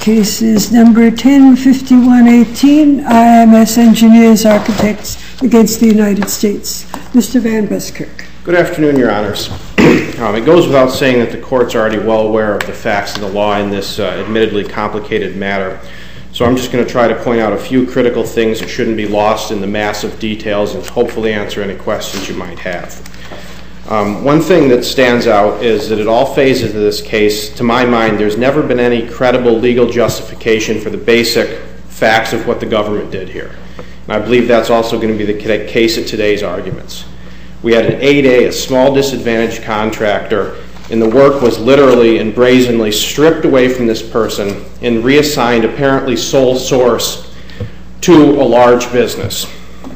Case is number 105118, IMS Engineers Architects against the United States. Mr. Van Buskirk. Good afternoon, Your Honors. It goes without saying that the Court's already well aware of the facts of the law in this admittedly complicated matter. So I'm just going to try to point out a few critical things that shouldn't be lost in the massive details and hopefully answer any questions you might have. One thing that stands out is that at all phases of this case, to my mind, there's never been any credible legal justification for the basic facts of what the government did here. And I believe that's also going to be the case at today's arguments. We had an 8A, a small disadvantaged contractor, and the work was literally and brazenly stripped away from this person and reassigned apparently sole source to a large business.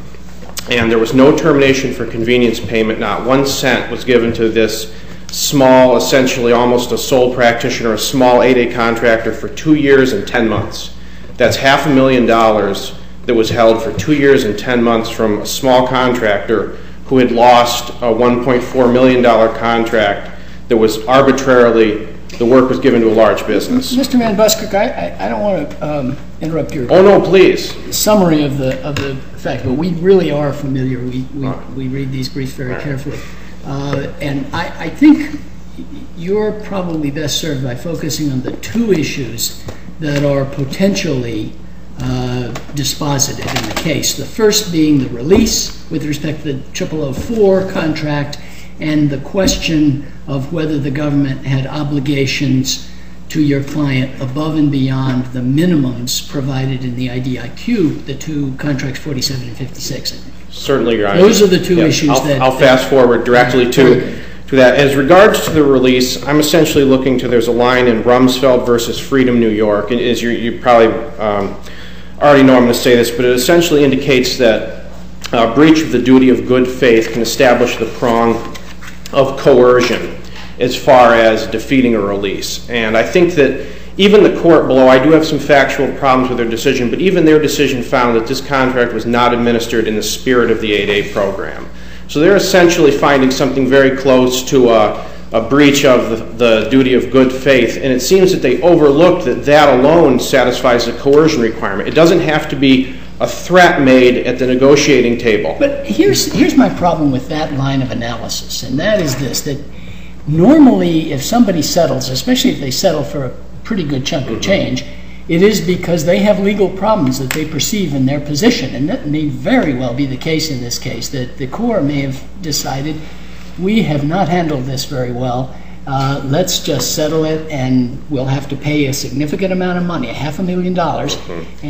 And there was no termination for convenience payment. Not 1 cent was given to this small, essentially almost a sole practitioner, a small 8A contractor for 2 years and 10 months. That's $500,000 that was held for 2 years and 10 months from a small contractor who had lost a $1.4 million contract that was arbitrarily, the work was given to a large business. Mr. Van Buskirk, I don't want to interrupt your please. Summary of the fact, but we really are familiar. We read these briefs very carefully. And I think you're probably best served by focusing on the two issues that are potentially dispositive in the case. The first being the release with respect to the 0004 contract and the question of whether the government had obligations to your client above and beyond the minimums provided in the IDIQ, the two contracts 47 and 56. Certainly, Your Honor. Those are the two issues I'll fast forward directly to that. As regards to the release, I'm essentially looking to, there's a line in Rumsfeld versus Freedom, New York, and as you probably already know I'm going to say this, but it essentially indicates that breach of the duty of good faith can establish the prong of coercion as far as defeating a release. And I think that even the court below, I do have some factual problems with their decision, but even their decision found that this contract was not administered in the spirit of the 8A program. So they're essentially finding something very close to a breach of the duty of good faith, and it seems that they overlooked that that alone satisfies the coercion requirement. It doesn't have to be a threat made at the negotiating table. But here's my problem with that line of analysis, and that is this, that normally if somebody settles, especially if they settle for a pretty good chunk of change, it is because they have legal problems that they perceive in their position. And that may very well be the case in this case, that the Corps may have decided, we have not handled this very well, let's just settle it and we'll have to pay a significant amount of money, $500,000,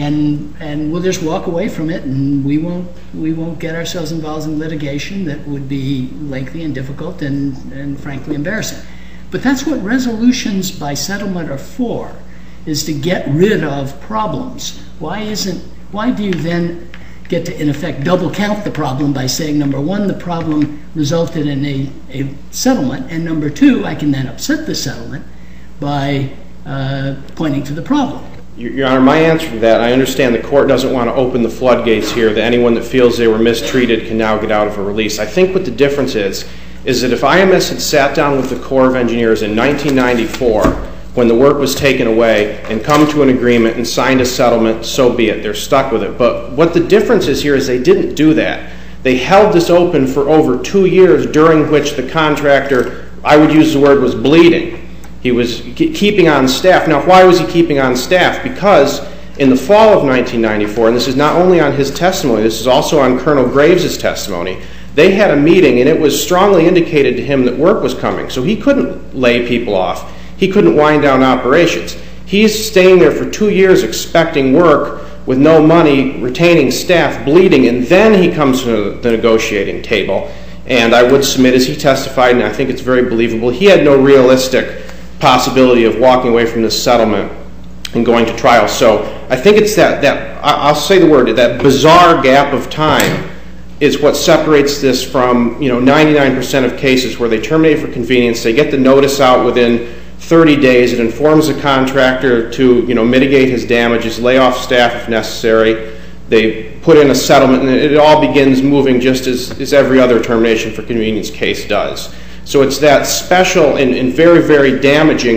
and we'll just walk away from it, and we won't get ourselves involved in litigation that would be lengthy and difficult and frankly embarrassing. But that's what resolutions by settlement are for, is to get rid of problems. Why do you then get to, in effect, double count the problem by saying, number one, the problem resulted in a settlement, and number two, I can then upset the settlement by pointing to the problem? Your Honor, my answer to that, I understand the court doesn't want to open the floodgates here, that anyone that feels they were mistreated can now get out of a release. I think what the difference is that if IMS had sat down with the Corps of Engineers in 1994, when the work was taken away, and come to an agreement and signed a settlement, so be it. They're stuck with it. But what the difference is here is they didn't do that. They held this open for over 2 years, during which the contractor, I would use the word, was bleeding. He was keeping on staff. Now, why was he keeping on staff? Because in the fall of 1994, and this is not only on his testimony, this is also on Colonel Graves' testimony, they had a meeting, and it was strongly indicated to him that work was coming. So he couldn't lay people off. He couldn't wind down operations. He's staying there for 2 years expecting work with no money, retaining staff, bleeding, and then he comes to the negotiating table. And I would submit, as he testified, and I think it's very believable, he had no realistic possibility of walking away from this settlement and going to trial. So I think it's that I'll say the word, that bizarre gap of time is what separates this from 99% of cases where they terminate for convenience. They get the notice out within 30 days. It informs the contractor to mitigate his damages, lay off staff if necessary. They put in a settlement, and it all begins moving just as every other termination for convenience case does. So it's that special and very, very damaging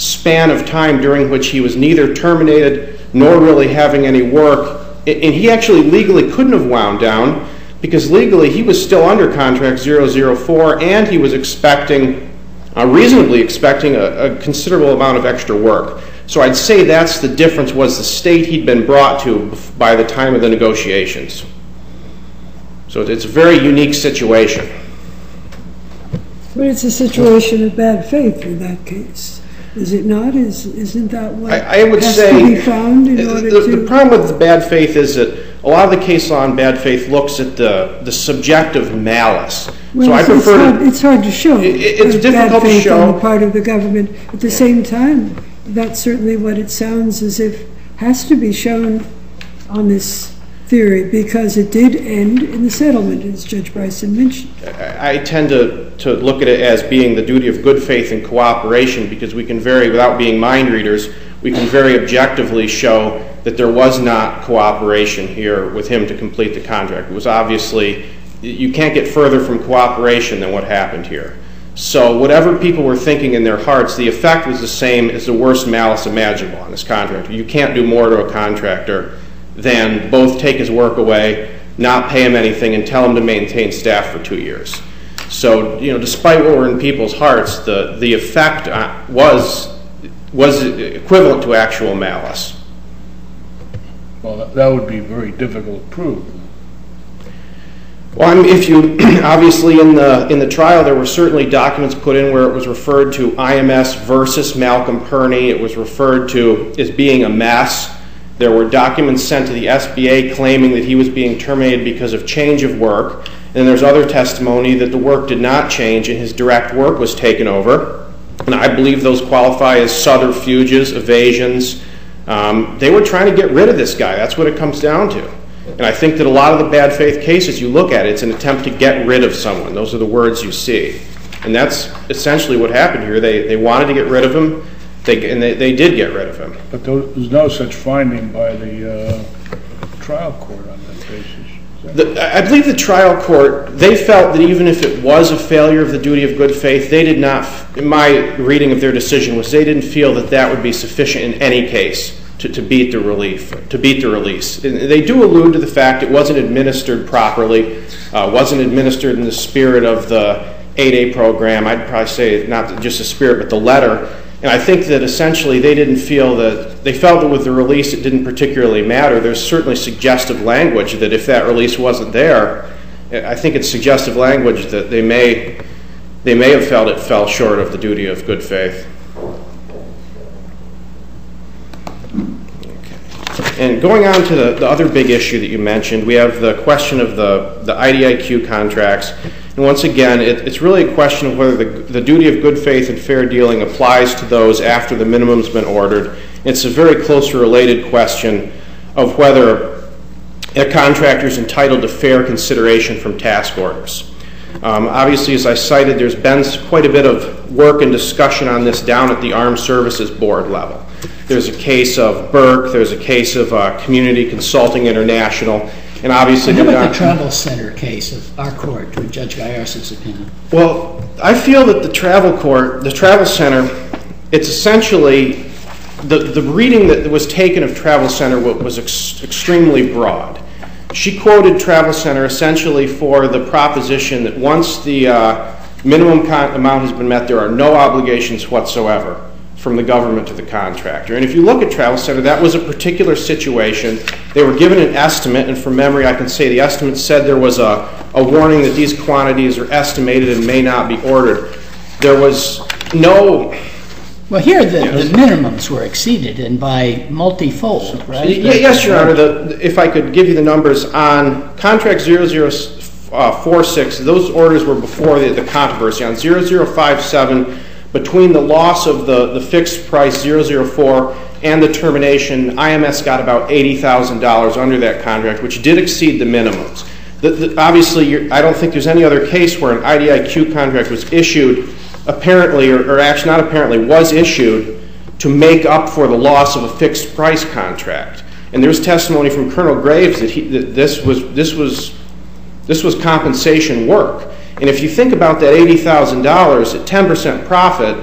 span of time during which he was neither terminated nor really having any work. And he actually legally couldn't have wound down because legally he was still under contract 004 and he was reasonably expecting a considerable amount of extra work. So I'd say that's the difference, was the state he'd been brought to by the time of the negotiations. So it's a very unique situation. But it's a situation of bad faith in that case, is it not? Isn't that what I would has say to be found in order to... The problem with the bad faith is that a lot of the case law on bad faith looks at the subjective malice. Well, so I prefer it's hard to show. It's difficult bad faith to show on the part of the government. At the same time, that's certainly what it sounds as if has to be shown on this theory, because it did end in the settlement, as Judge Bryson mentioned. I tend to look at it as being the duty of good faith and cooperation, because we can without being mind readers, we can very objectively show that there was not cooperation here with him to complete the contract. It was obviously, you can't get further from cooperation than what happened here. So whatever people were thinking in their hearts, the effect was the same as the worst malice imaginable on this contractor. You can't do more to a contractor than both take his work away, not pay him anything, and tell him to maintain staff for 2 years. So, despite what were in people's hearts, the effect was equivalent to actual malice. Well, that would be very difficult to prove. Well, obviously in the trial there were certainly documents put in where it was referred to IMS versus Malcolm Perney. It was referred to as being a mess. There were documents sent to the SBA claiming that he was being terminated because of change of work. And there's other testimony that the work did not change and his direct work was taken over. And I believe those qualify as subterfuges, evasions. They were trying to get rid of this guy. That's what it comes down to. And I think that a lot of the bad faith cases you look at, it's an attempt to get rid of someone. Those are the words you see. And that's essentially what happened here. They wanted to get rid of him, and they did get rid of him. But there's no such finding by the trial court on that basis. I believe the trial court, they felt that even if it was a failure of the duty of good faith, they did not, in my reading of their decision, was they didn't feel that that would be sufficient in any case to beat the release. And they do allude to the fact it wasn't administered properly, wasn't administered in the spirit of the 8A program. I'd probably say not just the spirit, but the letter. And I think that essentially they felt that with the release it didn't particularly matter. There's certainly suggestive language that if that release wasn't there, I think it's suggestive language that they may have felt it fell short of the duty of good faith. And going on to the other big issue that you mentioned, we have the question of the IDIQ contracts. And once again, it's really a question of whether the duty of good faith and fair dealing applies to those after the minimum's been ordered. It's a very closely related question of whether a contractor is entitled to fair consideration from task orders. Obviously, as I cited, there's been quite a bit of work and discussion on this down at the Armed Services Board level. There's a case of Burke, there's a case of Community Consulting International, and obviously... What about the Travel Center case of our court, with Judge Gallarson's opinion? Well, I feel that the Travel Center, it's essentially... The reading that was taken of Travel Center was extremely broad. She quoted Travel Center essentially for the proposition that once the minimum amount has been met, there are no obligations whatsoever from the government to the contractor. And if you look at Travel Center, that was a particular situation. They were given an estimate, and from memory I can say the estimate said there was a warning that these quantities are estimated and may not be ordered. There was no... Well, here the minimums were exceeded, and by multifold, right? Yes, Your Honor. If I could give you the numbers, on contract 0046, those orders were before the controversy. On 0057, between the loss of the fixed price 004 and the termination, IMS got about $80,000 under that contract, which did exceed the minimums. Obviously, I don't think there's any other case where an IDIQ contract was issued apparently, or actually not apparently, was issued to make up for the loss of a fixed price contract. And there's testimony from Colonel Graves that this was compensation work. And if you think about that $80,000 at 10% profit,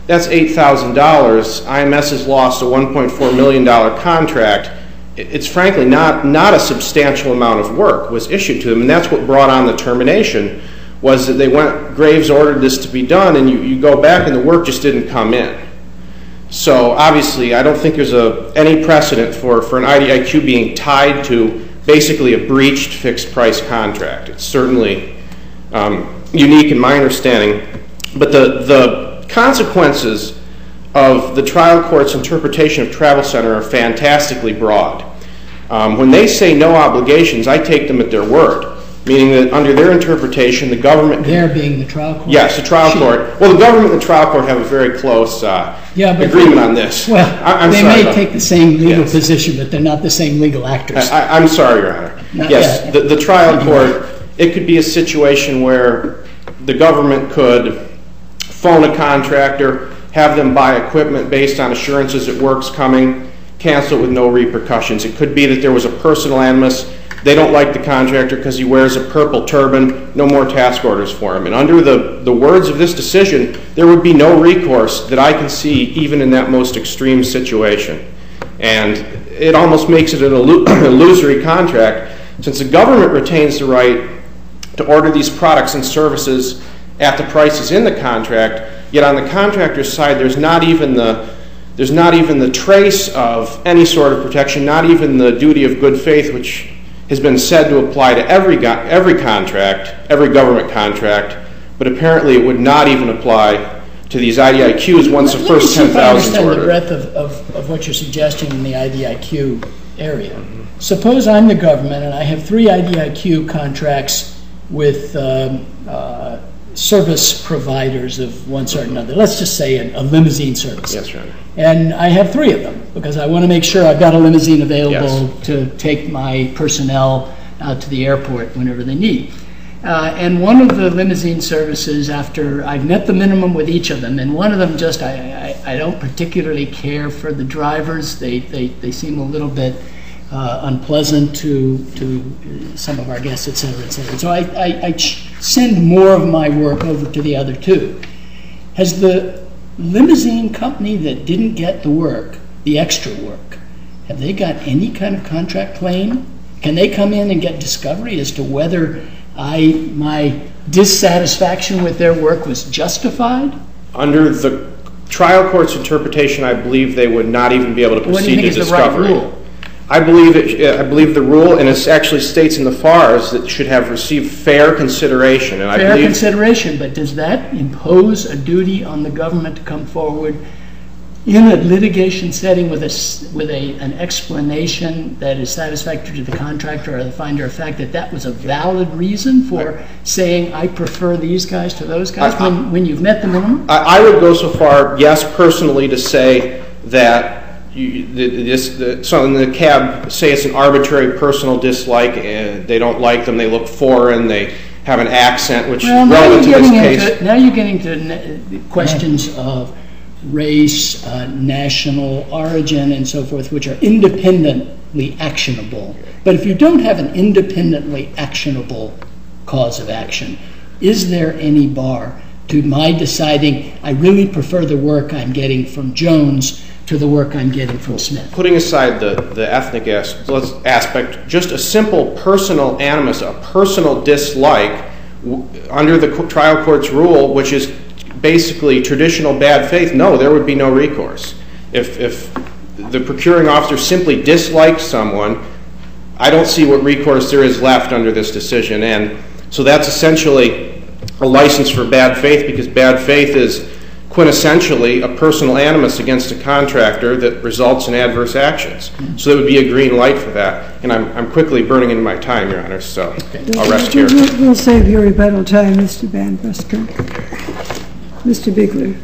That's $8,000. IMS has lost a $1.4 million contract. It's frankly not a substantial amount of work was issued to them, and that's what brought on the termination, was that Graves ordered this to be done, and you go back and the work just didn't come in. So obviously I don't think there's any precedent for an IDIQ being tied to basically a breached fixed price contract. It's certainly unique in my understanding. But the consequences of the trial court's interpretation of Travel Center are fantastically broad. When they say no obligations, I take them at their word, meaning that under their interpretation, the government... There being the trial court? Yes, the trial court. Well, the government and the trial court have a very close agreement on this. Well, they may take the same legal position, but they're not the same legal actors. I'm sorry, Your Honor. Yes, the trial court, it could be a situation where the government could phone a contractor, have them buy equipment based on assurances that work's coming, cancel it with no repercussions. It could be that there was a personal animus. They don't like the contractor because he wears a purple turban, no more task orders for him. And under the words of this decision, there would be no recourse that I can see even in that most extreme situation. And it almost makes it an illusory contract, since the government retains the right to order these products and services at the prices in the contract, yet on the contractor's side there's not even the trace of any sort of protection, not even the duty of good faith, which has been said to apply to every contract, every government contract, but apparently it would not even apply to these IDIQs once the first 10,000 is ordered. Let me see if I understand the breadth of what you're suggesting in the IDIQ area. Suppose I'm the government and I have 3 IDIQ contracts with service providers of one sort or another. Let's just say a limousine service. Yes, Your Honor. And I have 3 of them because I want to make sure I've got a limousine available to take my personnel out to the airport whenever they need. And one of the limousine services, after I've met the minimum with each of them, and one of them just, I don't particularly care for the drivers. They seem a little bit unpleasant to some of our guests, et cetera, et cetera. So I send more of my work over to the other 2. Has the limousine company that didn't get the work, the extra work, have they got any kind of contract claim? Can they come in and get discovery as to whether my dissatisfaction with their work was justified? Under the trial court's interpretation, I believe they would not even be able to proceed to discovery. What do you think is the right rule? I believe the rule, and it actually states in the FARs that should have received fair consideration. And fair consideration, but does that impose a duty on the government to come forward in a litigation setting with an explanation that is satisfactory to the contractor or the finder of fact that was a valid reason for saying I prefer these guys to those guys when you've met the minimum? I would go so far, yes, personally, to say that so in the cab, say it's an arbitrary personal dislike, and they don't like them, they look foreign, they have an accent, which relevant to this case. Now you're getting to questions of race, national origin, and so forth, which are independently actionable. But if you don't have an independently actionable cause of action, is there any bar to my deciding I really prefer the work I'm getting from Jones to the work I'm getting from Smith? Putting aside the ethnic aspect, just a simple personal animus, a personal dislike, under the trial court's rule, which is basically traditional bad faith, no, there would be no recourse. If the procuring officer simply disliked someone, I don't see what recourse there is left under this decision. And so that's essentially a license for bad faith, because bad faith is quintessentially a personal animus against a contractor that results in adverse actions. So there would be a green light for that. And I'm quickly burning into my time, Your Honor, so I'll rest here. We'll save your rebuttal time, Mr. Van Busker. Mr. Bigler.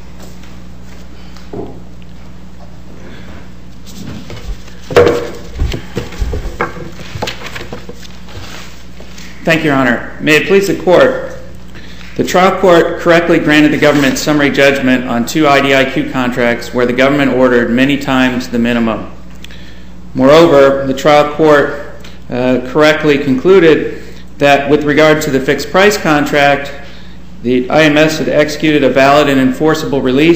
Thank you, Your Honor. May it please the Court. The trial court correctly granted the government summary judgment on 2 IDIQ contracts where the government ordered many times the minimum. Moreover, the trial court correctly concluded that with regard to the fixed price contract, the IMS had executed a valid and enforceable release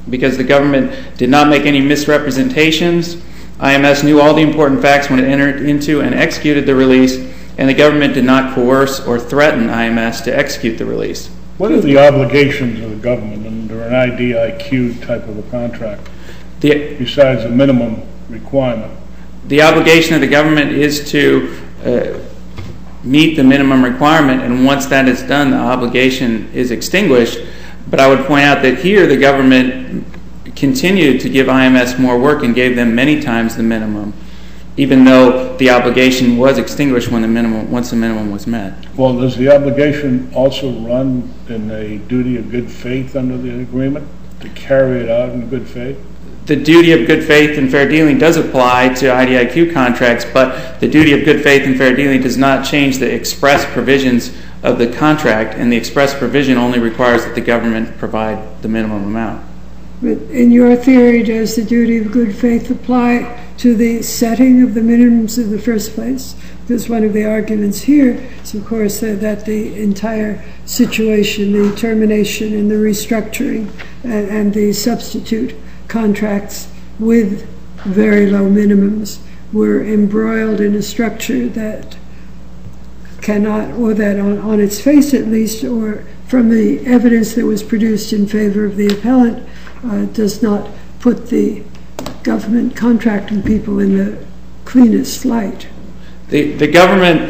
because the government did not make any misrepresentations. IMS knew all the important facts when it entered into and executed the release, and the government did not coerce or threaten IMS to execute the release. What are the obligations of the government under an IDIQ type of a contract, besides the minimum requirement? The obligation of the government is to meet the minimum requirement, and once that is done, the obligation is extinguished. But I would point out that here the government continued to give IMS more work and gave them many times the minimum, even though the obligation was extinguished once the minimum was met. Well, does the obligation also run in a duty of good faith under the agreement, to carry it out in good faith? The duty of good faith and fair dealing does apply to IDIQ contracts, but the duty of good faith and fair dealing does not change the express provisions of the contract, and the express provision only requires that the government provide the minimum amount. But in your theory, does the duty of good faith apply to the setting of the minimums in the first place? Because one of the arguments here is, of course, that the entire situation, the termination and the restructuring and the substitute contracts with very low minimums were embroiled in a structure that cannot, or that on its face at least, or from the evidence that was produced in favor of the appellant, does not put the government contracting people in the cleanest light. The government,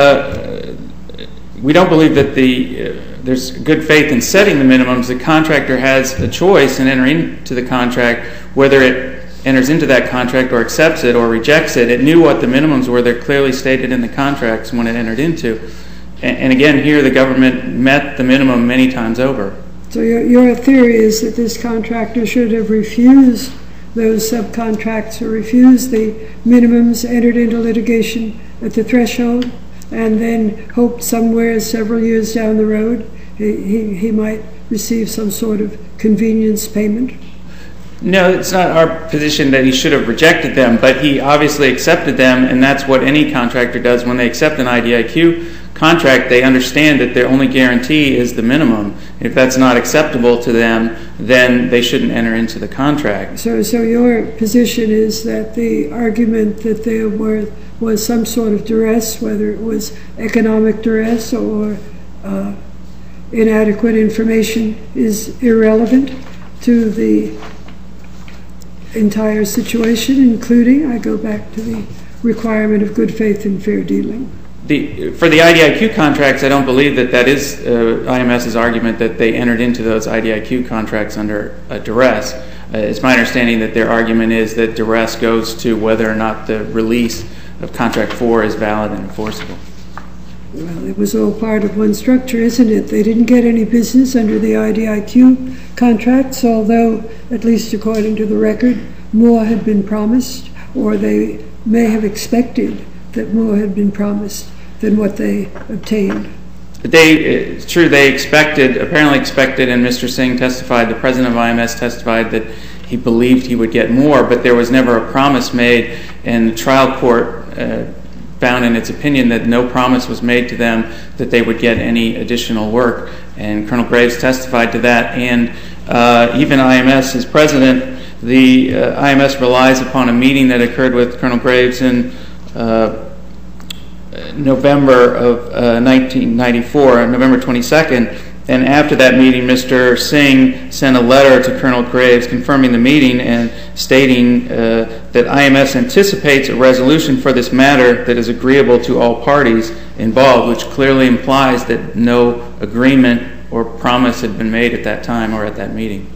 we don't believe that there's good faith in setting the minimums. The contractor has a choice in entering into the contract, whether it enters into that contract or accepts it or rejects it. It knew what the minimums were. They're clearly stated in the contracts when it entered into. And again, here the government met the minimum many times over. So your theory is that this contractor should have refused those subcontracts or refused the minimums, entered into litigation at the threshold, and then hoped somewhere several years down the road he might receive some sort of convenience payment? No, it's not our position that he should have rejected them, but he obviously accepted them, and that's what any contractor does. When they accept an IDIQ contract, they understand that their only guarantee is the minimum. If that's not acceptable to them, then they shouldn't enter into the contract. So your position is that the argument that there was some sort of duress, whether it was economic duress or inadequate information, is irrelevant to the entire situation, including, I go back to the requirement of good faith and fair dealing. For the IDIQ contracts, I don't believe that is IMS's argument that they entered into those IDIQ contracts under duress. It's my understanding that their argument is that duress goes to whether or not the release of Contract 4 is valid and enforceable. Well, it was all part of one structure, isn't it? They didn't get any business under the IDIQ contracts, although, at least according to the record, more had been promised, or they may have expected that more had been promised than what they obtained. It's true, they apparently expected, and Mr. Singh testified, the president of IMS testified that he believed he would get more, but there was never a promise made, and the trial court found in its opinion that no promise was made to them that they would get any additional work, and Colonel Graves testified to that, and even IMS as president, the IMS relies upon a meeting that occurred with Colonel Graves in November of 1994, November 22nd, and after that meeting, Mr. Singh sent a letter to Colonel Graves confirming the meeting and stating that IMS anticipates a resolution for this matter that is agreeable to all parties involved, which clearly implies that no agreement or promise had been made at that time or at that meeting.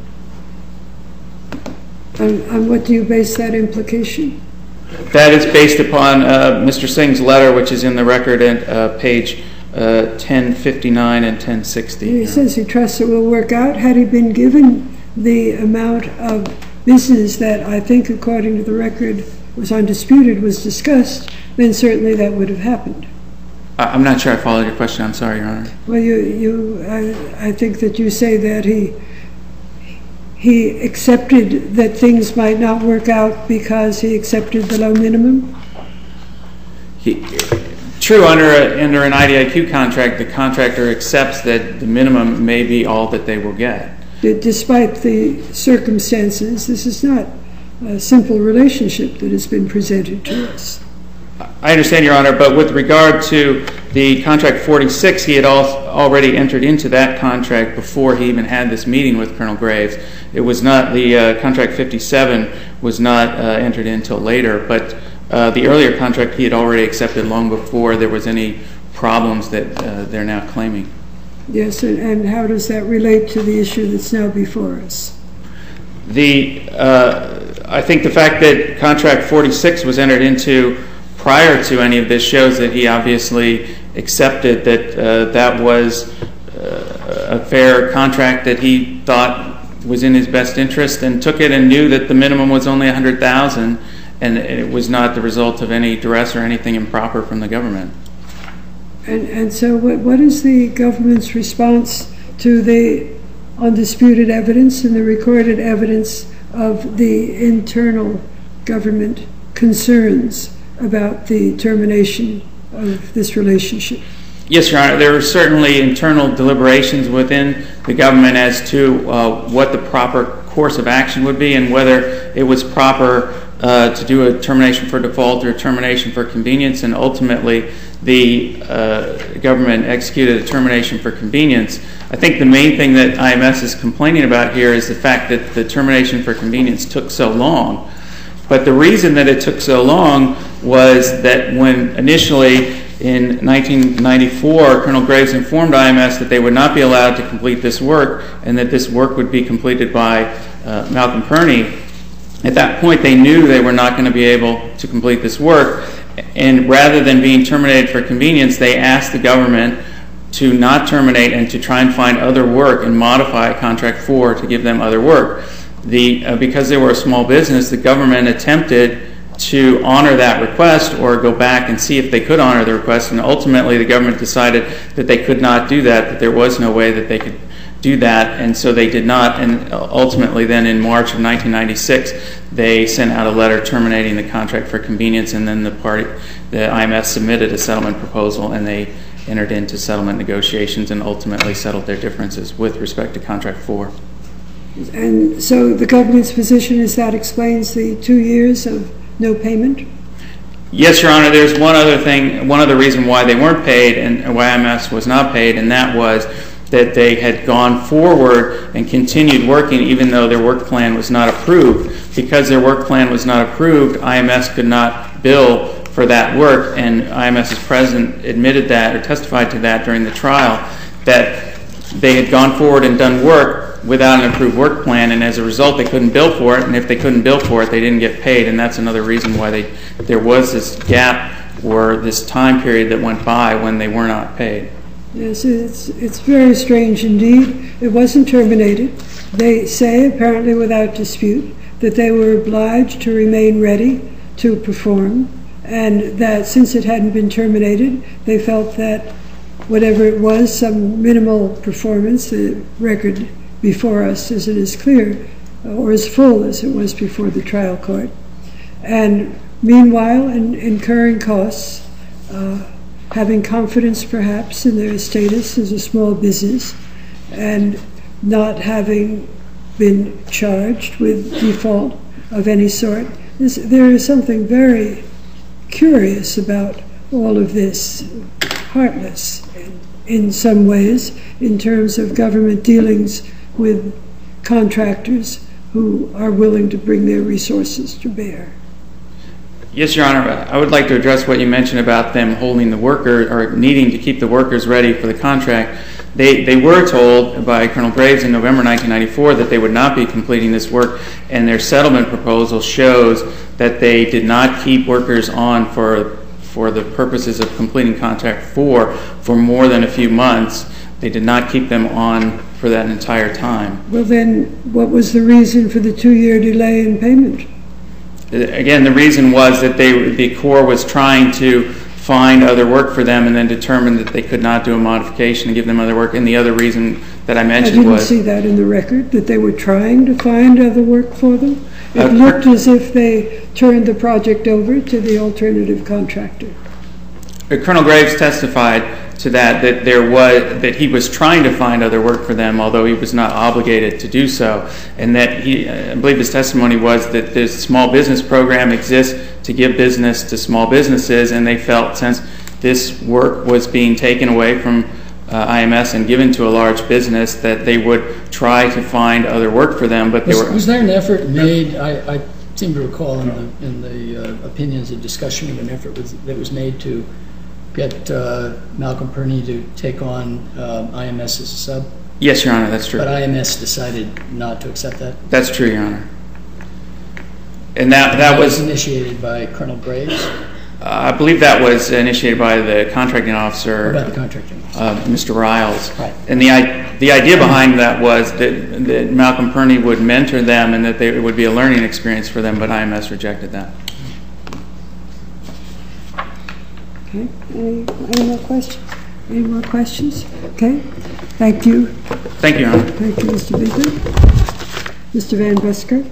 On what do you base that implication? That is based upon Mr. Singh's letter, which is in the record at page 1059 and 1060. He says he trusts it will work out. Had he been given the amount of business that I think, according to the record, was undisputed, was discussed, then certainly that would have happened. I'm not sure I followed your question. I'm sorry, Your Honor. Well, I think that you say that he accepted that things might not work out because he accepted the low minimum? True, under an IDIQ contract, the contractor accepts that the minimum may be all that they will get. despite the circumstances, this is not a simple relationship that has been presented to us. I understand, Your Honor, but with regard to the contract 46, he had already entered into that contract before he even had this meeting with Colonel Graves. It was not, the contract 57 was not entered until later, but the earlier contract he had already accepted long before there was any problems that they're now claiming. Yes, and how does that relate to the issue that's now before us? I think the fact that contract 46 was entered into prior to any of this shows that he obviously accepted that that was a fair contract that he thought was in his best interest, and took it and knew that the minimum was only $100,000, and it was not the result of any duress or anything improper from the government. And so what is the government's response to the undisputed evidence and the recorded evidence of the internal government concerns about the termination of this relationship? Yes, Your Honor. There were certainly internal deliberations within the government as to what the proper course of action would be and whether it was proper to do a termination for default or a termination for convenience, and ultimately the government executed a termination for convenience. I think the main thing that IMS is complaining about here is the fact that the termination for convenience took so long. But the reason that it took so long was that when initially in 1994, Colonel Graves informed IMS that they would not be allowed to complete this work and that this work would be completed by Malcolm Kearney. At that point, they knew they were not going to be able to complete this work, and rather than being terminated for convenience, they asked the government to not terminate and to try and find other work and modify Contract 4 to give them other work. Because they were a small business, the government attempted to honor that request or go back and see if they could honor the request, and ultimately the government decided that they could not do that there was no way that they could do that, and so they did not, and ultimately then in March of 1996 they sent out a letter terminating the contract for convenience, and then the IMS submitted a settlement proposal and they entered into settlement negotiations and ultimately settled their differences with respect to Contract 4. And so the government's position is that explains the 2 years of no payment? Yes, Your Honor. There's one other reason why they weren't paid and why IMS was not paid, and that was that they had gone forward and continued working even though their work plan was not approved. Because their work plan was not approved, IMS could not bill for that work, and IMS's president admitted that or testified to that during the trial, that they had gone forward and done work without an approved work plan, and as a result they couldn't bill for it, and if they couldn't bill for it they didn't get paid, and that's another reason why there was this gap or this time period that went by when they were not paid. Yes, it's very strange indeed. It wasn't terminated. They say, apparently without dispute, that they were obliged to remain ready to perform, and that since it hadn't been terminated, they felt that whatever it was, some minimal performance, the record before us isn't as clear or as full as it was before the trial court. And meanwhile, incurring costs, having confidence perhaps in their status as a small business, and not having been charged with default of any sort. There is something very curious about all of this, heartless in some ways, in terms of government dealings with contractors who are willing to bring their resources to bear. Yes, Your Honor. I would like to address what you mentioned about them holding the worker or needing to keep the workers ready for the contract. They were told by Colonel Graves in November 1994 that they would not be completing this work, and their settlement proposal shows that they did not keep workers on for the purposes of completing Contract 4 for more than a few months. They did not keep them on for that entire time. Well then, what was the reason for the 2-year delay in payment? Again, the reason was that the Corps was trying to find other work for them and then determined that they could not do a modification and give them other work. And the other reason that I mentioned was... I didn't see that in the record, that they were trying to find other work for them. It looked as if they turned the project over to the alternative contractor. Colonel Graves testified to that that he was trying to find other work for them, although he was not obligated to do so, and that I believe his testimony was that this small business program exists to give business to small businesses, and they felt since this work was being taken away from IMS and given to a large business that they would try to find other work for them. But was there an effort made? I seem to recall in the opinions and discussion of an effort that was made to get Malcolm Perney to take on IMS as a sub? Yes, Your Honor, that's true. But IMS decided not to accept that? That's true, Your Honor. And that was initiated by Colonel Graves? I believe that was initiated by the contracting officer. What about the contracting officer? Mr. Riles. Right. And the idea behind that was that Malcolm Perney would mentor them and that it would be a learning experience for them, but IMS rejected that. Okay. Any more questions? Any more questions? Okay. Thank you. Thank you, Your Honor. Thank you, Mr. Biegler. Mr. Van Busker.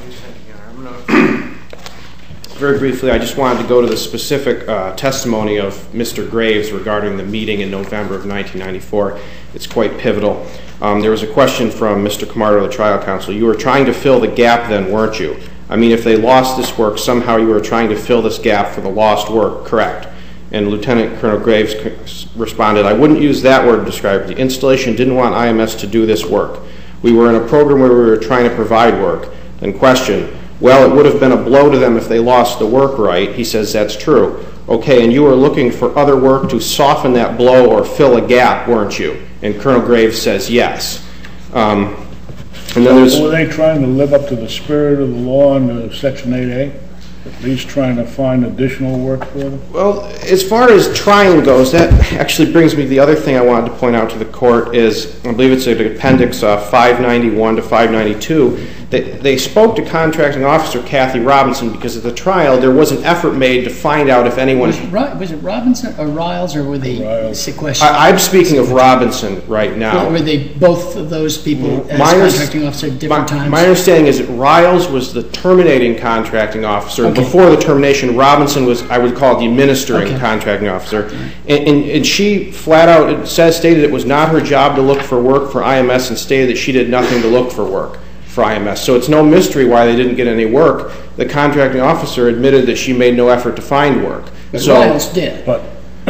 Very briefly, I just wanted to go to the specific testimony of Mr. Graves regarding the meeting in November of 1994. It's quite pivotal. There was a question from Mr. Camardo, the trial counsel. You were trying to fill the gap then, weren't you? I mean, if they lost this work, somehow you were trying to fill this gap for the lost work, correct? And Lieutenant Colonel Graves responded, I wouldn't use that word to describe it. The installation didn't want IMS to do this work. We were in a program where we were trying to provide work. Then question, well, it would have been a blow to them if they lost the work right. He says that's true. Okay, and you were looking for other work to soften that blow or fill a gap, weren't you? And Colonel Graves says yes. And then were they trying to live up to the spirit of the law under Section 8A? At least trying to find additional work for them? Well, as far as trying goes, that actually brings me to the other thing I wanted to point out to the court is, I believe it's in Appendix 591 to 592, they spoke to contracting officer Kathy Robinson because at the trial there was an effort made to find out if anyone... Was it Robinson or Riles, or were they sequestered? I'm speaking of Robinson right now. Were they both of those people as contracting officer at different times? My understanding is that Riles was the terminating contracting officer. Okay. Before the termination, Robinson was, I would call it, the administering contracting officer. And she flat out stated it was not her job to look for work for IMS and stated that she did nothing to look for work for IMS. So it's no mystery why they didn't get any work. The contracting officer admitted that she made no effort to find work. But Riles did. But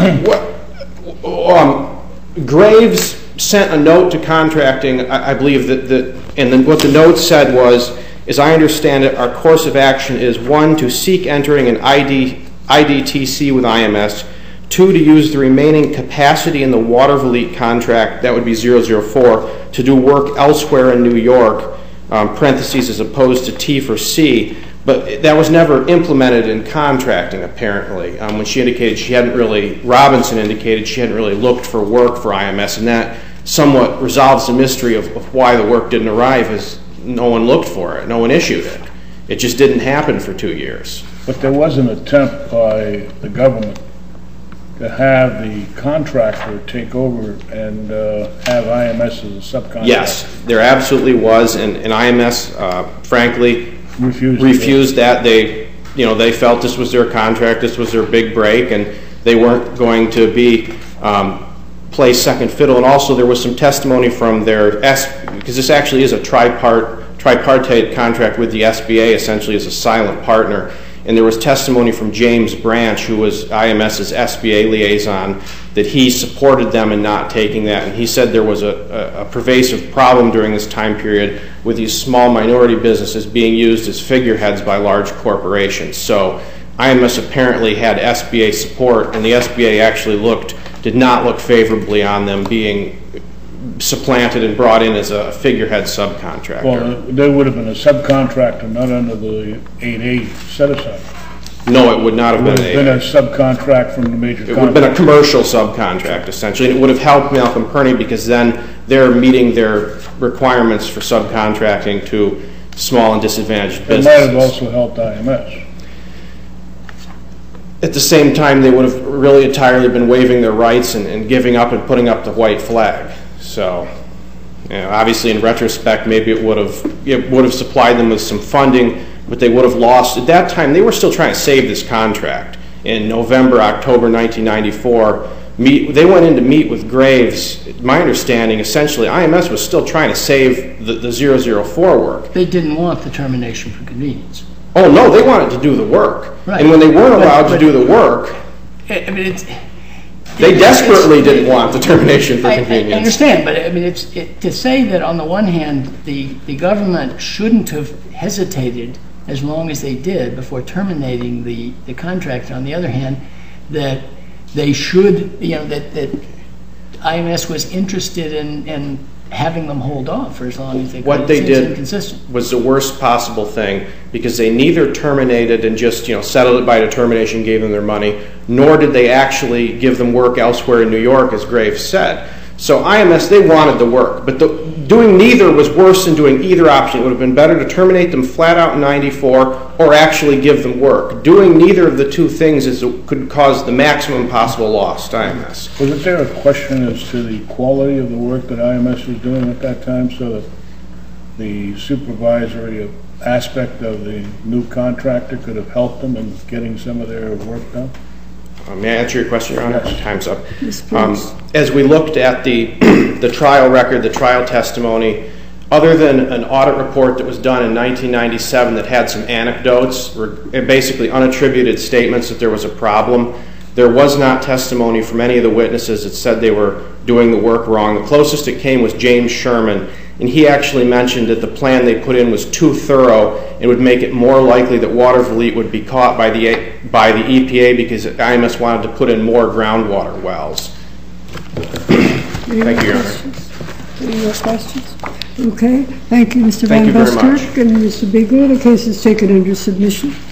Graves sent a note to contracting, I believe, and then what the note said was, as I understand it, our course of action is 1, to seek entering an IDTC with IMS, 2, to use the remaining capacity in the Watervliet contract, that would be 004, to do work elsewhere in New York, parentheses as opposed to T for C, but that was never implemented in contracting, apparently. When she indicated she hadn't really, Robinson indicated she hadn't really looked for work for IMS, and that somewhat resolves the mystery of why the work didn't arrive, as no one looked for it, no one issued it. It just didn't happen for 2 years. But there was an attempt by the government to have the contractor take over and have IMS as a subcontractor. Yes, there absolutely was, and IMS, frankly, refused that. They felt this was their contract, this was their big break, and they weren't going to be play second fiddle. And also there was some testimony from their because this actually is a tripartite contract with the SBA, essentially as a silent partner. And there was testimony from James Branch, who was IMS's SBA liaison, that he supported them in not taking that. And he said there was a pervasive problem during this time period with these small minority businesses being used as figureheads by large corporations. So IMS apparently had SBA support, and the SBA actually did not look favorably on them being supplanted and brought in as a figurehead subcontractor. Well, there would have been a subcontractor, not under the 8A set-aside. No, it would not have been an 8A. It would have been a subcontract from the major contractor. It would have been a commercial subcontract, essentially. And it would have helped Malcolm Perney because then they're meeting their requirements for subcontracting to small and disadvantaged businesses. It might have also helped IMS. At the same time, they would have really entirely been waiving their rights and giving up and putting up the white flag. So, obviously, in retrospect, maybe it would have supplied them with some funding, but they would have lost. At that time, they were still trying to save this contract. In November, October 1994, They went in to meet with Graves. My understanding, essentially, IMS was still trying to save the 004 work. They didn't want the termination for convenience. Oh, no, they wanted to do the work. Right. And when they weren't allowed to do the work, I mean, they desperately didn't want the termination for convenience. I understand, but I mean, to say that on the one hand, the government shouldn't have hesitated as long as they did before terminating the contract, and on the other hand, that they should, that IMS was interested in having them hold off for as long as they could. What they did inconsistent. was the worst possible thing, because they neither terminated and just settled it by determination, gave them their money, nor did they actually give them work elsewhere in New York, as Graves said. So IMS, they wanted the work, but doing neither was worse than doing either option. It would have been better to terminate them flat out in 94 or actually give them work. Doing neither of the two things could cause the maximum possible loss to IMS. Wasn't there a question as to the quality of the work that IMS was doing at that time, so that the supervisory aspect of the new contractor could have helped them in getting some of their work done? May I answer your question, Your Honor? Yes. Time's up. Yes, please. As we looked at the trial record, the trial testimony, other than an audit report that was done in 1997 that had some anecdotes, or basically unattributed statements that there was a problem, there was not testimony from any of the witnesses that said they were doing the work wrong. The closest it came was James Sherman, and he actually mentioned that the plan they put in was too thorough and would make it more likely that water volute would be caught by the EPA because IMS wanted to put in more groundwater wells. Thank you, Your Honor. Any more questions? Okay. Thank you, Mr. Thank Van you very much. Buskirk and Mr. Bigler. The case is taken under submission.